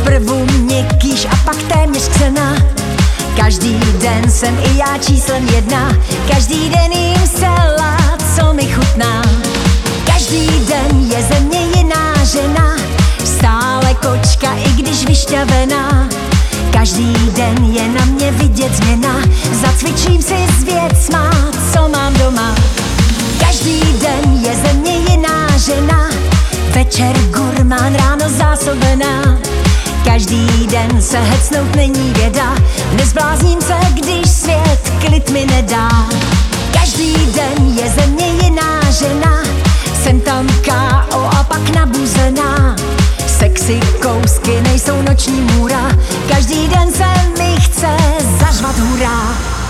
Zprvu měkkýš a pak téměř křena. Každý den jsem i já číslem 1. Každý den jím salát, co mi chutná. Každý den je ze mě jiná žena. Stále kočka, i když vyšťavená. Každý den je na mě vidět změna. Zacvičím si s věcma, co mám doma. Každý den je ze mě jiná žena. Večer gurmán, ráno zásobená. Každý den se hecnout není věda. Nezblázním se, když svět klid mi nedá. Každý den je ze mě jiná žena. Jsem tam K.O. a pak nabuzená. Sexy kousky nejsou noční můra. Každý den se mi chce zařvat hurá.